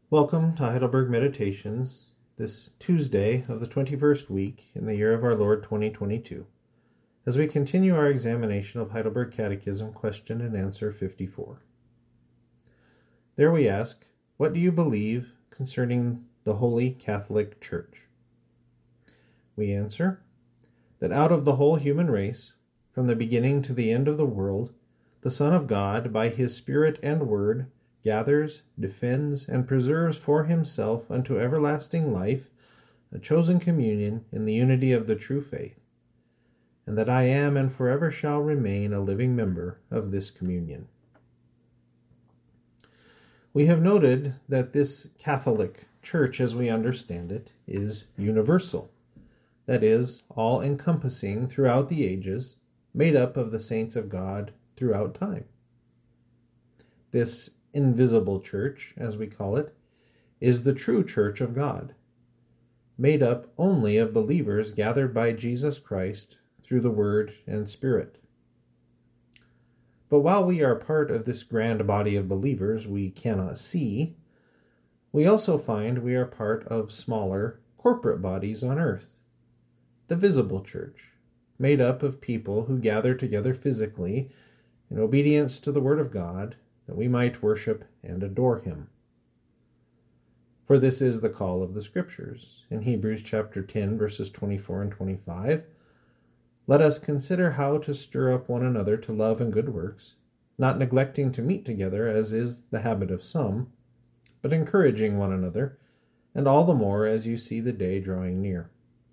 Welcome to Heidelberg Meditations, this Tuesday of the 21st week in the year of our Lord 2022, as we continue our examination of Heidelberg Catechism, question and answer 54. There we ask, what do you believe concerning the Holy Catholic Church? We answer, that out of the whole human race, from the beginning to the end of the world, the Son of God, by his Spirit and Word, gathers, defends, and preserves for himself unto everlasting life a chosen communion in the unity of the true faith, and that I am and forever shall remain a living member of this communion. We have noted that this Catholic Church, as we understand it, is universal, that is, all-encompassing throughout the ages, made up of the saints of God throughout time. This invisible church, as we call it, is the true church of God, made up only of believers gathered by Jesus Christ through the Word and Spirit. But while we are part of this grand body of believers we cannot see, we also find we are part of smaller corporate bodies on earth, the visible church, made up of people who gather together physically in obedience to the Word of God, that we might worship and adore him. For this is the call of the Scriptures. In Hebrews chapter 10, verses 24 and 25, let us consider how to stir up one another to love and good works, not neglecting to meet together, as is the habit of some, but encouraging one another, and all the more as you see the day drawing near.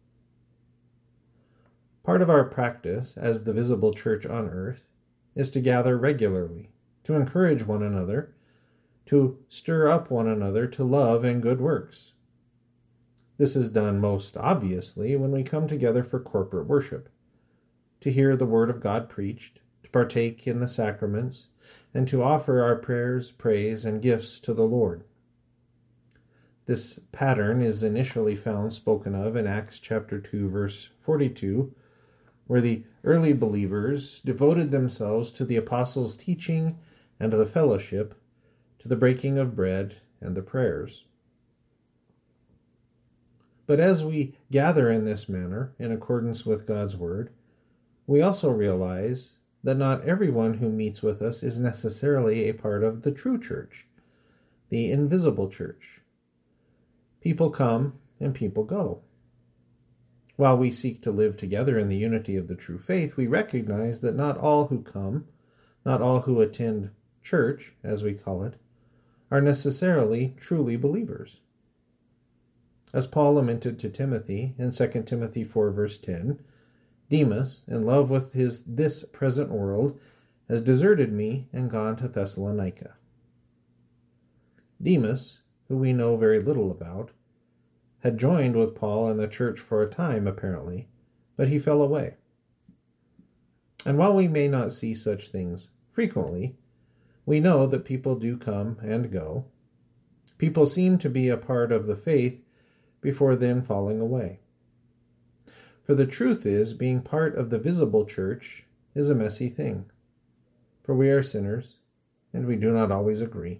Part of our practice as the visible church on earth is to gather regularly, to encourage one another, to stir up one another to love and good works. This is done most obviously when we come together for corporate worship, to hear the Word of God preached, to partake in the sacraments, and to offer our prayers, praise, and gifts to the Lord. This pattern is initially found spoken of in Acts chapter 2, verse 42, where the early believers devoted themselves to the apostles' teaching and to the fellowship, to the breaking of bread and the prayers. But as we gather in this manner, in accordance with God's Word, we also realize that not everyone who meets with us is necessarily a part of the true church, the invisible church. People come and people go. While we seek to live together in the unity of the true faith, we recognize that not all who come, not all who attend church, as we call it, are necessarily truly believers. As Paul lamented to Timothy in 2 Timothy 4, verse 10, Demas, in love with this present world, has deserted me and gone to Thessalonica. Demas, who we know very little about, had joined with Paul in the church for a time, apparently, but he fell away. And while we may not see such things frequently, we know that people do come and go. People seem to be a part of the faith before then falling away. For the truth is, being part of the visible church is a messy thing. For we are sinners, and we do not always agree.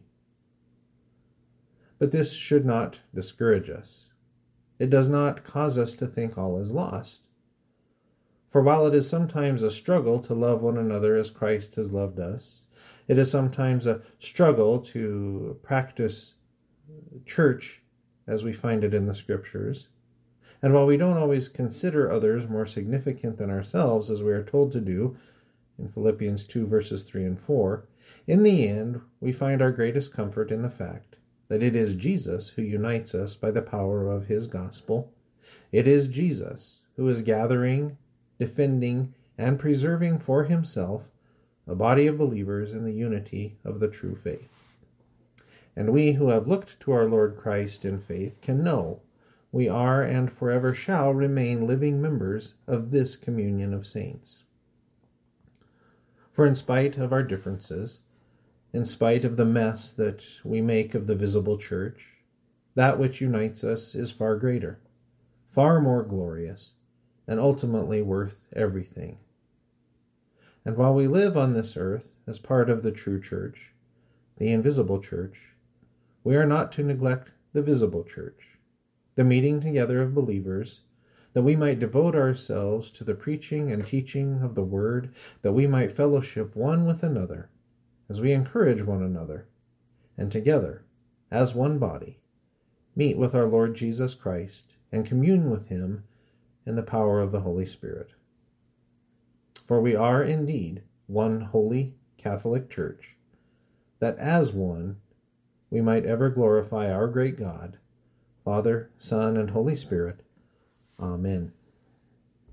But this should not discourage us. It does not cause us to think all is lost. For while it is sometimes a struggle to love one another as Christ has loved us, it is sometimes a struggle to practice church as we find it in the Scriptures. And while we don't always consider others more significant than ourselves, as we are told to do in Philippians 2, verses 3 and 4, in the end, we find our greatest comfort in the fact that it is Jesus who unites us by the power of his gospel. It is Jesus who is gathering, defending, and preserving for himself a body of believers in the unity of the true faith. And we who have looked to our Lord Christ in faith can know we are and forever shall remain living members of this communion of saints. For in spite of our differences, in spite of the mess that we make of the visible church, that which unites us is far greater, far more glorious, and ultimately worth everything. And while we live on this earth as part of the true church, the invisible church, we are not to neglect the visible church, the meeting together of believers, that we might devote ourselves to the preaching and teaching of the word, that we might fellowship one with another, as we encourage one another, and together, as one body, meet with our Lord Jesus Christ and commune with him in the power of the Holy Spirit. For we are indeed one holy Catholic Church, that as one we might ever glorify our great God, Father, Son, and Holy Spirit. Amen.